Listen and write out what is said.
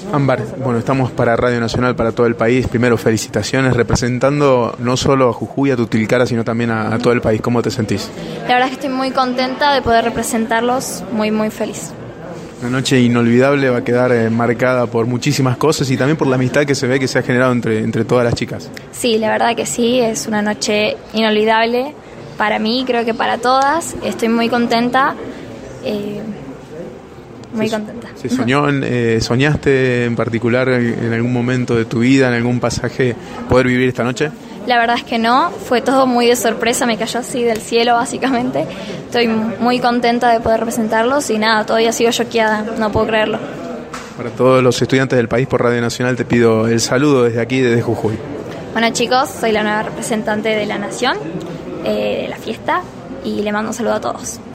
Ámbar, bueno, estamos para Radio Nacional, para todo el país. Primero, felicitaciones, representando no solo a Jujuy, a Tilcara, sino también a todo el país. ¿Cómo te sentís? La verdad es que estoy muy contenta de poder representarlos, muy feliz. Una noche inolvidable, va a quedar marcada por muchísimas cosas y también por la amistad que se ve que se ha generado entre todas las chicas. Sí, la verdad que sí, es una noche inolvidable para mí, creo que para todas. Estoy muy contenta. Muy contenta. ¿Soñaste en particular en algún momento de tu vida, en algún pasaje, poder vivir esta noche? La verdad es que no, fue todo muy de sorpresa, me cayó así del cielo básicamente. Estoy muy contenta de poder representarlos y nada, todavía sigo choqueada, no puedo creerlo. Para todos los estudiantes del país por Radio Nacional te pido el saludo desde aquí, desde Jujuy. Bueno chicos, soy la nueva representante de la Nación, de la fiesta, y le mando un saludo a todos.